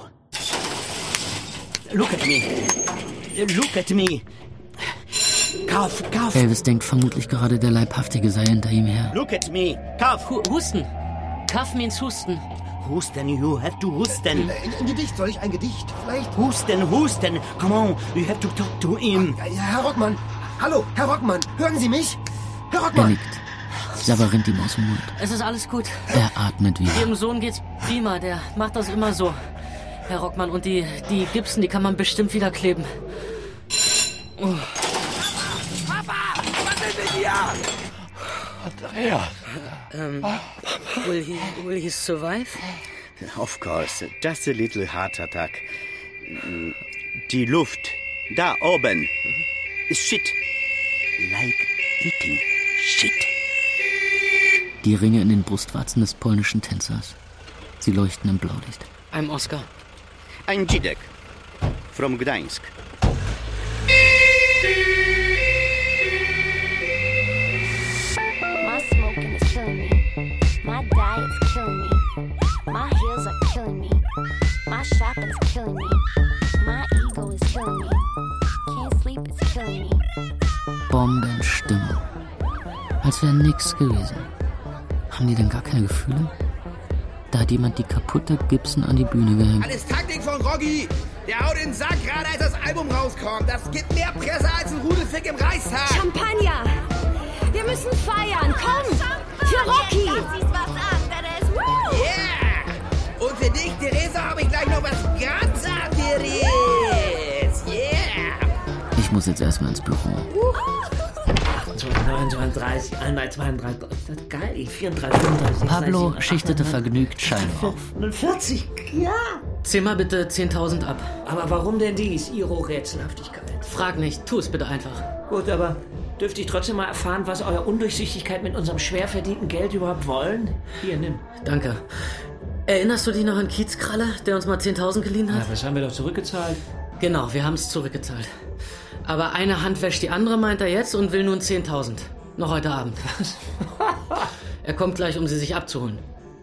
Look at me. Look at me. Kauf, kauf. Elvis denkt vermutlich gerade, der Leibhaftige sei hinter ihm her. Look at me. Kauf. Husten. Kauf mir ins Husten. Husten, you have to husten. Ein, ein Gedicht, soll ich ein Gedicht vielleicht? Husten, husten. Come on, you have to talk to him. Ja, Herr Rockmann. Hallo, Herr Rockmann. Hören Sie mich? Herr Er Rockmann. nickt. Sabber rinnt ihm aus dem Mund. Es ist alles gut. Er atmet wieder. Ihrem Sohn geht's prima. Der macht das immer so. Herr Rockmann, und die, die Gibson, die kann man bestimmt wieder kleben. Oh. Papa, was ist mit dir? Andreas. Um, will he, will he survive? Of course, just a little heart attack. Die Luft, da oben, ist shit. Like eating shit. Die Ringe in den Brustwarzen des polnischen Tänzers. Sie leuchten im Blaulicht. I'm Oskar. Ein Dzidek. From Gdańsk. My smoking is killing me. My diet's killing me. My heels are killing me. My shopping's killing me. My ego is killing me. Can't sleep, it's killing me. Bombenstimmung. Als wäre nix gewesen. Haben die denn gar keine Gefühle? Da hat jemand die kaputte Gibson an die Bühne gehängt. Alles Taktik von Roggi. Der haut in den Sack, gerade als das Album rauskommt. Das gibt mehr Presse als ein Rudelfick im Reichstag. Champagner! Wir müssen feiern! Komm! Für Rocky! Yeah! Und für dich, Theresa, habe ich gleich noch was ganz anderes. Yeah! Ich muss jetzt erstmal ins Büro. neununddreißig, einunddreißig, geil, vierunddreißig, fünfunddreißig. Pablo schichtete vergnügt Scheine auf. fünfundvierzig, ja. Zähl mal bitte zehntausend ab. Aber warum denn dies, Ihre Rätselhaftigkeit? Frag nicht, tu es bitte einfach. Gut, aber dürfte ich trotzdem mal erfahren, was eure Undurchsichtigkeit mit unserem schwer verdienten Geld überhaupt wollen? Hier, nimm. Danke. Erinnerst du dich noch an Kiezkralle, der uns mal zehntausend geliehen hat? Ja, das haben wir doch zurückgezahlt. Genau, wir haben es zurückgezahlt. Aber eine Hand wäscht die andere, meint er jetzt, und will nun zehntausend. Noch heute Abend. Was? Er kommt gleich, um sie sich abzuholen.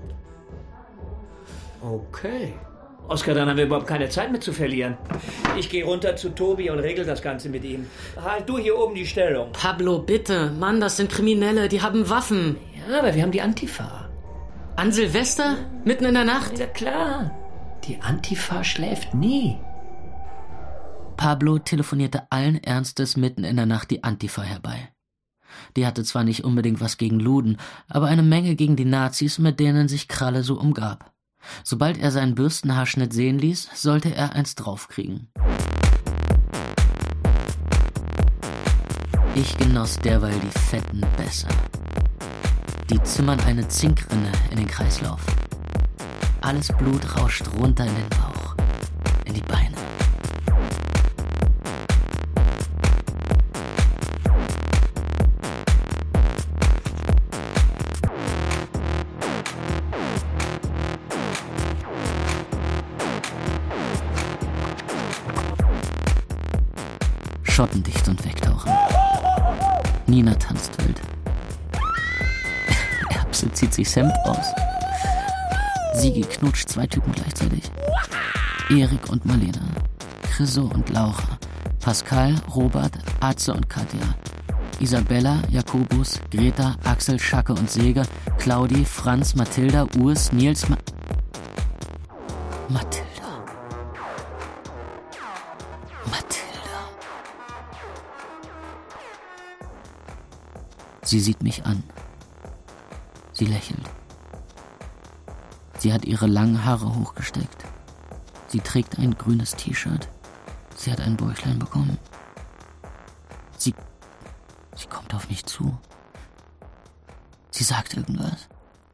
Okay. Oskar, dann haben wir überhaupt keine Zeit mehr zu verlieren. Ich gehe runter zu Tobi und regel das Ganze mit ihm. Halt du hier oben die Stellung. Pablo, bitte. Mann, das sind Kriminelle, die haben Waffen. Ja, aber wir haben die Antifa. An Silvester? Mitten in der Nacht? Ja, klar. Die Antifa schläft nie. Pablo telefonierte allen Ernstes mitten in der Nacht die Antifa herbei. Die hatte zwar nicht unbedingt was gegen Luden, aber eine Menge gegen die Nazis, mit denen sich Kralle so umgab. Sobald er seinen Bürstenhaarschnitt sehen ließ, sollte er eins draufkriegen. Ich genoss derweil die fetten Bässe. Die zimmern eine Zinkrinne in den Kreislauf. Alles Blut rauscht runter in den Bauch, in die Beine. Schottendicht und wegtauchen. Nina tanzt wild. Erbse zieht sich Hemd aus. Sigi knutscht zwei Typen gleichzeitig. Erik und Marlene. Chriso und Laura. Pascal, Robert, Atze und Katja. Isabella, Jakobus, Greta, Axel, Schacke und Säge. Claudi, Franz, Mathilda, Urs, Nils, Ma Mathilda. Sie sieht mich an. Sie lächelt. Sie hat ihre langen Haare hochgesteckt. Sie trägt ein grünes T-Shirt. Sie hat ein Bäuchlein bekommen. Sie... Sie kommt auf mich zu. Sie sagt irgendwas.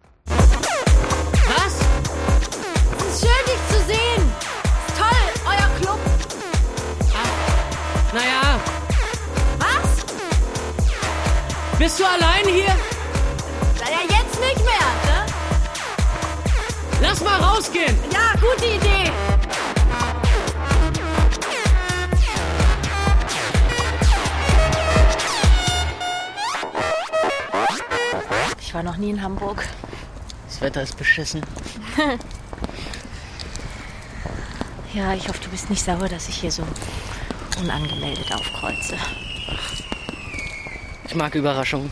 Was? Es ist schön, dich zu sehen. Toll, euer Club. Ah, naja... Bist du allein hier? Naja, jetzt nicht mehr, ne? Lass mal rausgehen! Ja, gute Idee! Ich war noch nie in Hamburg. Das Wetter ist beschissen. Ja, ich hoffe, du bist nicht sauer, dass ich hier so unangemeldet aufkreuze. Ich mag Überraschungen.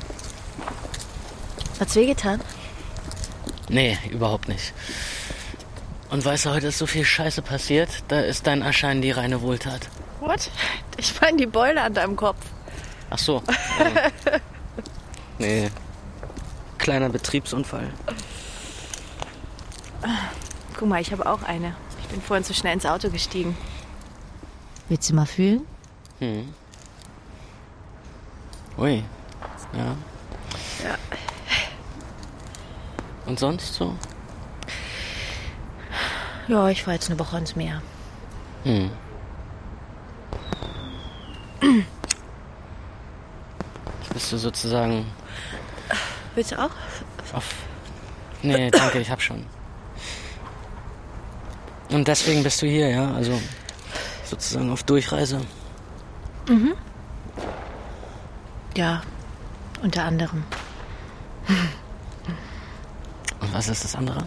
Hat's wehgetan? Nee, überhaupt nicht. Und weißt du, heute ist so viel Scheiße passiert, da ist dein Erscheinen die reine Wohltat. What? Ich meine die Beule an deinem Kopf. Ach so. Also, nee. Kleiner Betriebsunfall. Guck mal, ich habe auch eine. Ich bin vorhin zu schnell ins Auto gestiegen. Willst du mal fühlen? Hm. Ui, ja. Ja. Und sonst so? Ja, ich war jetzt eine Woche ins Meer. Hm. Bist du sozusagen... Willst du auch? Auf... Nee, danke, ich hab schon. Und deswegen bist du hier, ja? Also sozusagen auf Durchreise. Mhm. Ja, unter anderem. Und was ist das andere?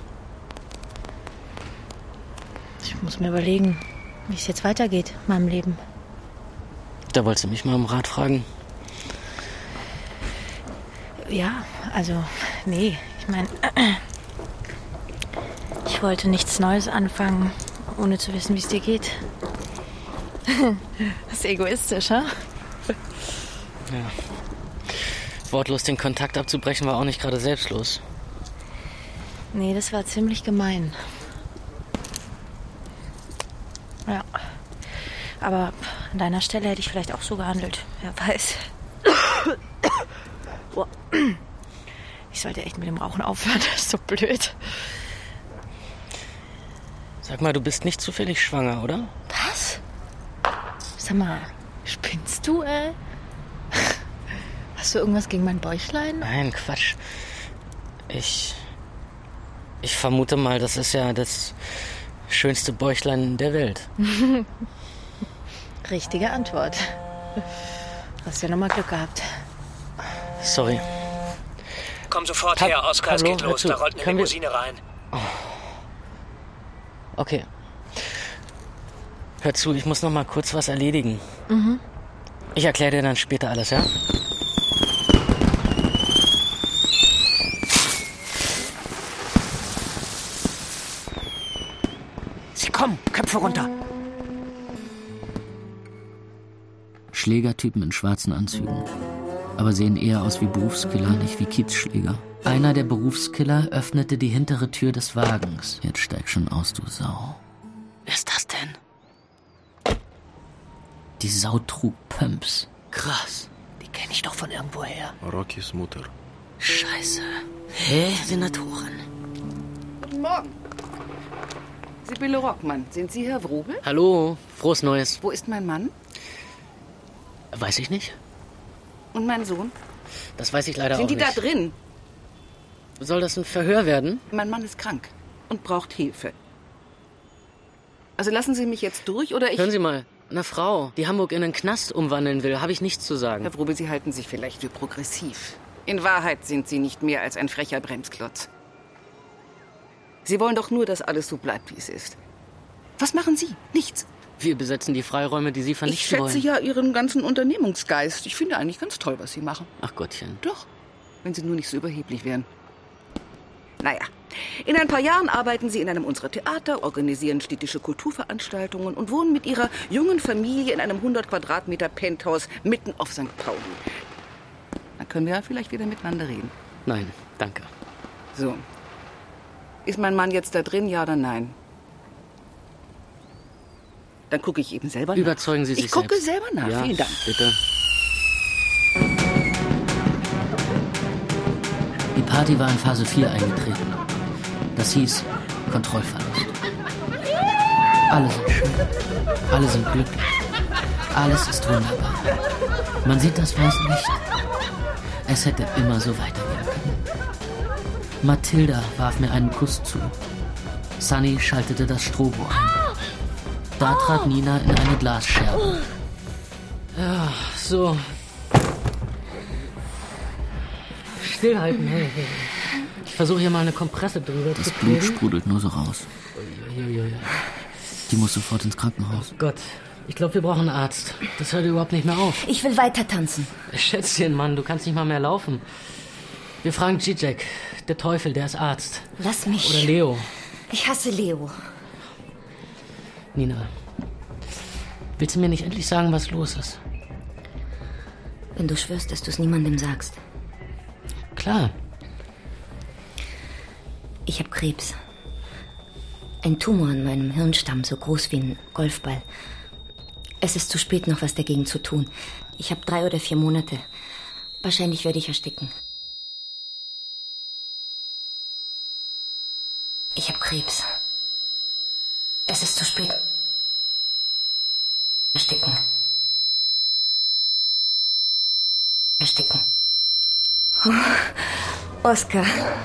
Ich muss mir überlegen, wie es jetzt weitergeht in meinem Leben. Da wolltest du mich mal um Rat fragen. Ja, also, nee, ich meine, ich wollte nichts Neues anfangen, ohne zu wissen, wie es dir geht. Das ist egoistisch, ha? Ja. Wortlos den Kontakt abzubrechen war auch nicht gerade selbstlos. Nee, das war ziemlich gemein. Ja. Aber an deiner Stelle hätte ich vielleicht auch so gehandelt. Wer weiß. Ich sollte echt mit dem Rauchen aufhören, das ist so blöd. Sag mal, du bist nicht zufällig schwanger, oder? Was? Sag mal, spinnst du, ey? Hast du irgendwas gegen mein Bäuchlein? Nein, Quatsch. Ich... Ich vermute mal, das ist ja das schönste Bäuchlein der Welt. Richtige Antwort. Hast ja nochmal Glück gehabt. Sorry. Komm sofort Hab, her, Oskar, es hallo, geht los. zu, Da rollt eine Limousine wir... rein. Oh. Okay. Hör zu, ich muss noch mal kurz was erledigen. Mhm. Ich erkläre dir dann später alles, ja? Sie kommen, Köpfe runter. Schlägertypen in schwarzen Anzügen. Aber sehen eher aus wie Berufskiller, nicht wie Kiezschläger. Einer der Berufskiller öffnete die hintere Tür des Wagens. Jetzt steig schon aus, du Sau. Wer ist das denn? Die Sau trug Pumps. Krass. Die kenne ich doch von irgendwoher. Rockys Mutter. Scheiße. Hä? Senatorin. Guten Morgen. Sibylle Rockmann, sind Sie Herr Wrubel? Hallo, frohes Neues. Wo ist mein Mann? Weiß ich nicht. Und mein Sohn? Das weiß ich leider Sind auch die nicht. da drin? Soll das ein Verhör werden? Mein Mann ist krank und braucht Hilfe. Also lassen Sie mich jetzt durch oder ich... Hören Sie mal, eine Frau, die Hamburg in einen Knast umwandeln will, habe ich nichts zu sagen. Herr Wrubel, Sie halten sich vielleicht für progressiv. In Wahrheit sind Sie nicht mehr als ein frecher Bremsklotz. Sie wollen doch nur, dass alles so bleibt, wie es ist. Was machen Sie? Nichts. Wir besetzen die Freiräume, die Sie vernichten wollen. Ich schätze ja Ihren ganzen Unternehmungsgeist. Ich finde eigentlich ganz toll, was Sie machen. Ach Gottchen. Doch, wenn Sie nur nicht so überheblich wären. Naja, in ein paar Jahren arbeiten Sie in einem unserer Theater, organisieren städtische Kulturveranstaltungen und wohnen mit Ihrer jungen Familie in einem hundert Quadratmeter Penthouse mitten auf Sankt Pauli. Dann können wir ja vielleicht wieder miteinander reden. Nein, danke. So. Ist mein Mann jetzt da drin, ja oder nein? Dann gucke ich eben selber nach. Überzeugen Sie sich Ich gucke selbst. selber nach. Ja, Vielen Dank. Bitte. Die Party war in Phase vier eingetreten. Das hieß Kontrollverlust. Alle sind schön. Alle sind glücklich. Alles ist wunderbar. Man sieht das weiße Licht. Es hätte immer so weitergehen können. Mathilda warf mir einen Kuss zu. Sunny schaltete das Strobo ein. Da trat Nina in eine Glasscherbe. Ja, so. Stillhalten, hey, hey. Ich versuche hier mal eine Kompresse drüber Das zu Blut kriegen. sprudelt nur so raus. Uiuiui. Die muss sofort ins Krankenhaus. Oh Gott, ich glaube, wir brauchen einen Arzt. Das hört überhaupt nicht mehr auf. Ich will weiter tanzen. Schätzchen, Mann, du kannst nicht mal mehr laufen. Wir fragen Zizek, der Teufel, der ist Arzt. Lass mich. Oder Leo. Ich hasse Leo. Nina, willst du mir nicht endlich sagen, was los ist? Wenn du schwörst, dass du es niemandem sagst. Klar. Ich habe Krebs. Ein Tumor an meinem Hirnstamm, so groß wie ein Golfball. Es ist zu spät, noch was dagegen zu tun. Ich habe drei oder vier Monate. Wahrscheinlich werde ich ersticken. Ich habe Krebs. Es ist zu spät. Ersticken. Ersticken. Oh, Oskar.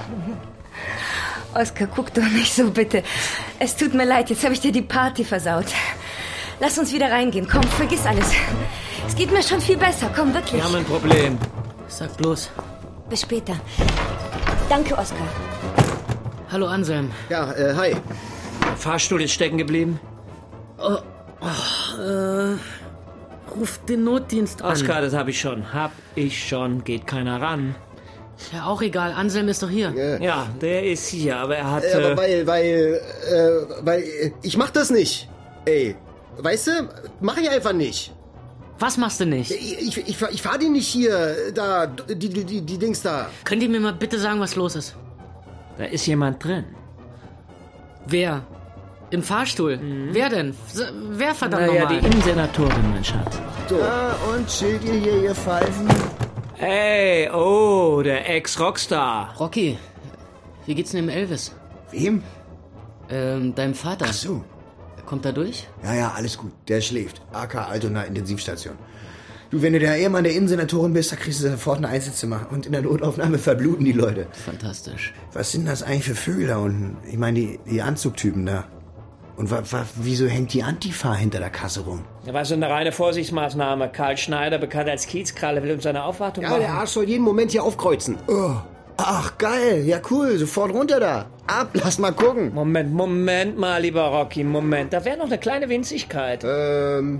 Oskar, guck doch nicht so, bitte. Es tut mir leid, jetzt habe ich dir die Party versaut. Lass uns wieder reingehen. Komm, vergiss alles. Es geht mir schon viel besser. Komm, wirklich. Wir haben ein Problem. Sag bloß. Bis später. Danke, Oskar. Hallo, Anselm. Ja, äh, hi. Der Fahrstuhl ist stecken geblieben. Oh, oh, äh, ruf den Notdienst an. Oskar, das habe ich schon. Hab ich schon. Geht keiner ran. Ja, auch egal. Anselm ist doch hier. Ja, ja der ist hier, aber er hat... Äh, aber äh, weil, weil, äh, weil, äh, ich mach das nicht. Ey, weißt du, mach ich einfach nicht. Was machst du nicht? Ich, ich, ich, ich fahr die nicht hier, da, die, die, die, die Dings da. Könnt ihr mir mal bitte sagen, was los ist? Da ist jemand drin. Wer? Im Fahrstuhl? Mhm. Wer denn? S- wer verdammt naja, nochmal? die Innensenatorin, mein Schatz. So. Ah, und chillt ihr hier, ihr Pfeifen? Hey, oh, der Ex-Rockstar. Rocky, wie geht's denn dem Elvis? Wem? Ähm, deinem Vater. Ach so. Kommt er durch? Ja, ja, alles gut. Der schläft. A K Altona Intensivstation. Du, wenn du der Ehemann der Innensenatorin bist, da kriegst du sofort ein Einzelzimmer. Und in der Notaufnahme verbluten die Leute. Fantastisch. Was sind das eigentlich für Vögel da unten? Ich meine, die, die Anzugtypen da. Und wa, wa, wieso hängt die Antifa hinter der Kasse rum? Das war so eine reine Vorsichtsmaßnahme. Karl Schneider, bekannt als Kiezkralle, will uns seine Aufwartung Ja, machen. der Arsch soll jeden Moment hier aufkreuzen. Oh. Ach, geil. Ja, cool. Sofort runter da. Ab, lass mal gucken. Moment, Moment mal, lieber Rocky, Moment. Da wäre noch eine kleine Winzigkeit. Ähm...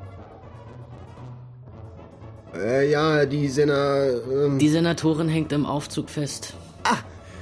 Äh, ja, die Sena... Ähm die Senatorin hängt im Aufzug fest. Ah!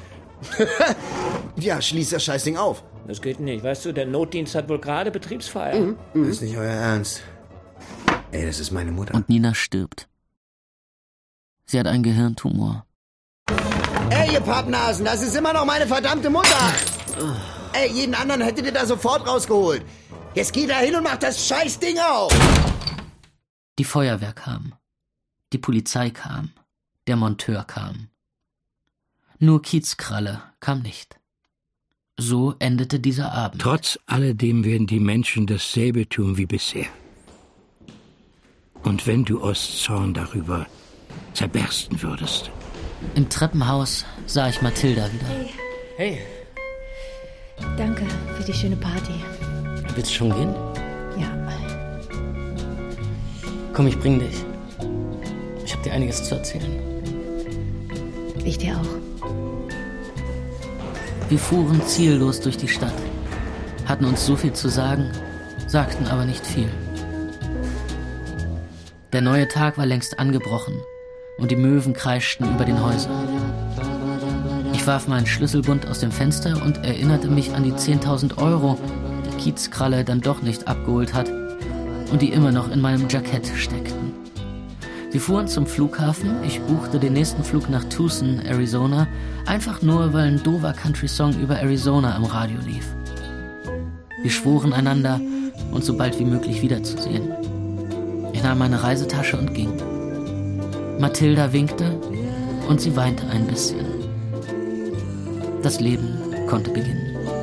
Ja, schließ das Scheißding auf. Das geht nicht. Weißt du, der Notdienst hat wohl gerade Betriebsfeier. Mhm. Das ist nicht euer Ernst. Ey, das ist meine Mutter. Und Nina stirbt. Sie hat einen Gehirntumor. Ey, ihr Pappnasen, das ist immer noch meine verdammte Mutter. Ey, jeden anderen hättet ihr da sofort rausgeholt. Jetzt geht da hin und macht das Scheißding auf. Die Feuerwehr kam. Die Polizei kam. Der Monteur kam. Nur Kiezkralle kam nicht. So endete dieser Abend. Trotz alledem werden die Menschen dasselbe tun wie bisher. Und wenn du aus Zorn darüber zerbersten würdest. Im Treppenhaus sah ich Mathilda wieder. Hey. Hey. Danke für die schöne Party. Willst du schon gehen? Ja. Komm, ich bring dich. Ich hab dir einiges zu erzählen. Ich dir auch. Wir fuhren ziellos durch die Stadt, hatten uns so viel zu sagen, sagten aber nicht viel. Der neue Tag war längst angebrochen und die Möwen kreischten über den Häusern. Ich warf meinen Schlüsselbund aus dem Fenster und erinnerte mich an die zehntausend Euro, die Kiezkralle dann doch nicht abgeholt hat und die immer noch in meinem Jackett steckten. Wir fuhren zum Flughafen, ich buchte den nächsten Flug nach Tucson, Arizona, einfach nur, weil ein doofer Country-Song über Arizona am Radio lief. Wir schworen einander, uns so bald wie möglich wiederzusehen. Ich nahm meine Reisetasche und ging. Mathilda winkte und sie weinte ein bisschen. Das Leben konnte beginnen.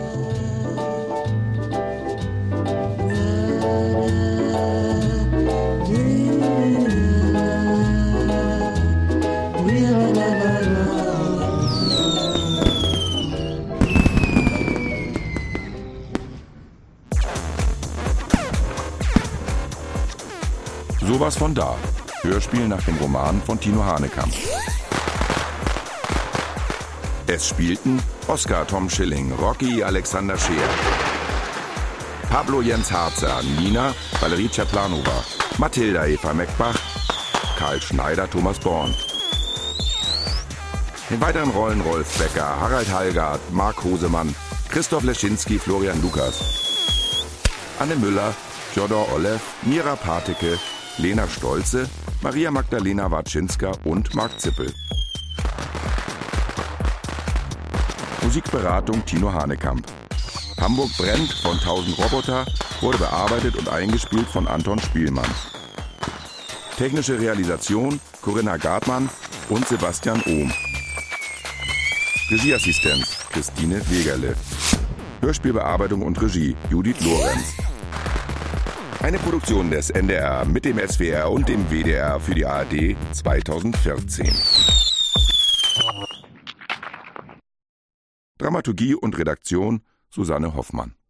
Sowas von da. Hörspiel nach dem Roman von Tino Hanekamp. Es spielten Oskar Tom Schilling, Rocky Alexander Scheer, Pablo Jens Harzer, Nina Valerie Czaplanova, Mathilda Eva Meckbach, Karl Schneider Thomas Born. In weiteren Rollen Rolf Becker, Harald Hallgard, Marc Hosemann, Christoph Leschinski, Florian Lukas, Anne Müller, Fjodor Olev, Mira Pateke, Lena Stolze, Maria Magdalena Watschinska und Marc Zippel. Musikberatung Tino Hanekamp. Hamburg brennt von tausend Roboter wurde bearbeitet und eingespielt von Anton Spielmann. Technische Realisation Corinna Gartmann und Sebastian Ohm. Regieassistenz Christine Wegerle. Hörspielbearbeitung und Regie Judith Lorenz. Eine Produktion des N D R mit dem S W R und dem W D R für die A R D zweitausendvierzehn. Dramaturgie und Redaktion Susanne Hoffmann.